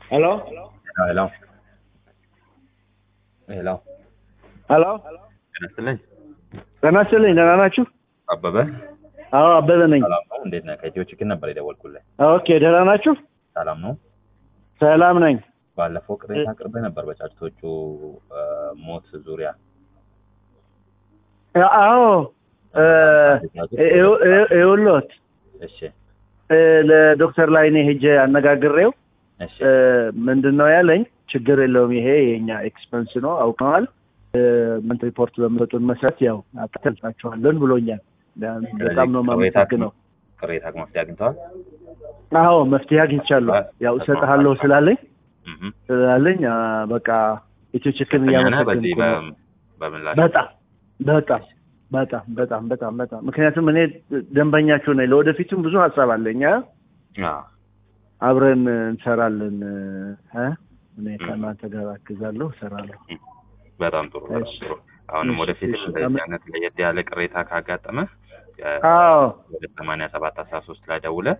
Hello? Hello. Hello. ሄሎ ተነስተልኝ ተናስተልኝ ደህና ናችሁ? አበበ አዎ አበበ ነኝ። ሰላም ነው? እንዴት ነህ? ከኢትዮ ቺክን ነበር የደወልኩልህ። ኦኬ ደህና ናችሁ? ሰላም ነው? ሰላም ነኝ። ባለፈው ቅሬታ አቅርበህ ነበር በጫጭቶቹ ሞት ዙሪያ። አዎ ይኸውልዎት እሺ ለዶክተር ላይኔ ሄጄ አነጋግሬው እሺ ምንድነው ያለኝ ችግር የለውም ይሄ የኛ ኤክስፐንስ ነው አውቀዋል ምን ሪፖርት በመጡን መሰረት ያው አጥተልታቸዋለን ብሎኛል። በጣም ነው የማመሰግነው። ቅሬታ መፍትሄ አግኝተዋል? አዎ መፍትሄ አግኝቻለሁ። ያው እሰጥሃለሁ ስላለኝ በቃ ኢትዮ ቺክን እያመሰገንኩ ነው። በጣም ምክንያቱም እኔ ደንበኛችሁ ነኝ። ለወደፊቱም ብዙ ሀሳብ አለኝ። አብረን እንሰራለን። እኔ ከእናንተ ጋር አግዛለሁ፣ እሰራለሁ። በጣም ጥሩ። አሁንም ወደፊት እንደዚህ አይነት ለየት ያለ ቅሬታ ካጋጠመ ወደ 8713 ላይ ደውለህ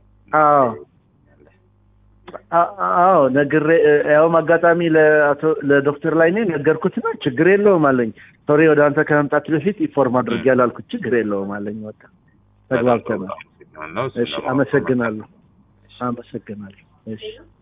ነግሬ ያው አጋጣሚ ለዶክተር ላይኔ ነገርኩትና ችግር የለውም አለኝ። ሶሪ ወደ አንተ ከመምጣት በፊት ኢንፎርም አድርጌ ያላልኩት ችግር የለውም አለኝ። በቃ ተግባብተናል። እሺ አመሰግናለሁ። እሺ